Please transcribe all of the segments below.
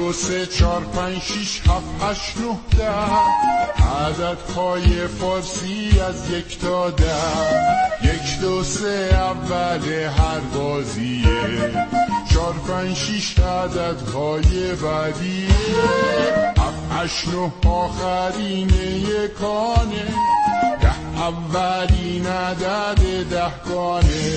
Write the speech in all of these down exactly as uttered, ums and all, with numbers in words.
دو سه چار پنج شیش هفت هشت نه ده، عددهای فارسی از یک تا ده. یک دو سه اول هر بازیه، چار پنج شیش عددهای بعدیه، هفت هشت نه آخرین یکانه، ده اولین عدد دهگانه.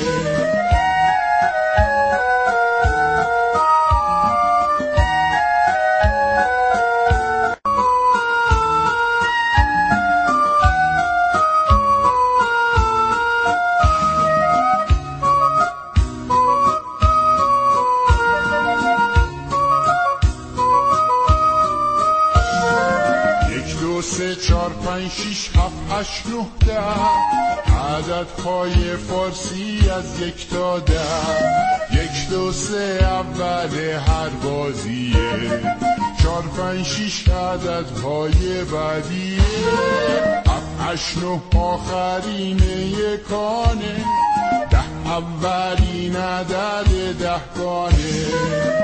سه چار پنج شیش هفت هشت نه ده، عددهای فارسی از یک تا ده. یک دو سه اول هر بازیه، چار پنج شیش عددهای بعدیه، هفت هشت نه آخرین یکانه، ده اولین عدد دهگانه.